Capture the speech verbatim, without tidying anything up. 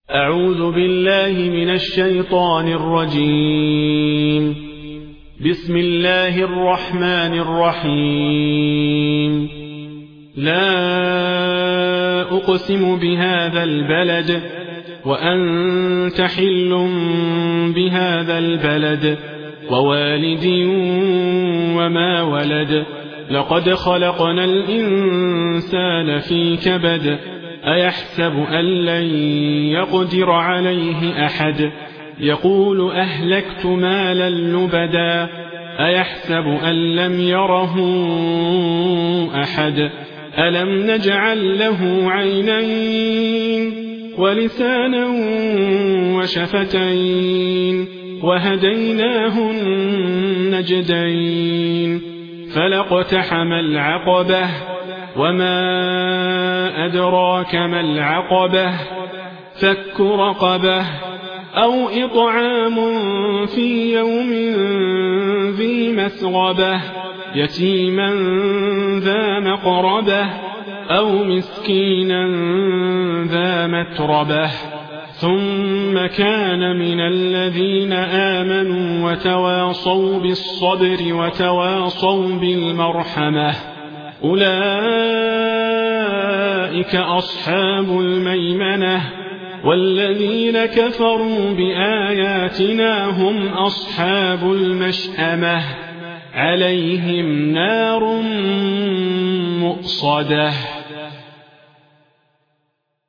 أعوذ بالله من الشيطان الرجيم. بسم الله الرحمن الرحيم. لا أقسم بهذا البلد وأنت حل بهذا البلد ووالد وما ولد لقد خلقنا الإنسان في كبد أيحسب أن لن يقدر عليه أحد يقول أهلكت مالا لبدا أيحسب أن لم يره أحد ألم نجعل له عينين ولسانا وشفتين وهديناه النجدين فلاقتحم العقبة وما أدراك ما العقبة فك رقبة أو إطعام في يوم ذي مسغبة يتيما ذا مقربة أو مسكينا ذا متربة ثم كان من الذين آمنوا وتواصوا بالصبر وتواصوا بالمرحمة أولئك أصحاب الميمنة والذين كفروا بآياتنا هم أصحاب المشأمة عليهم نار مؤصدة.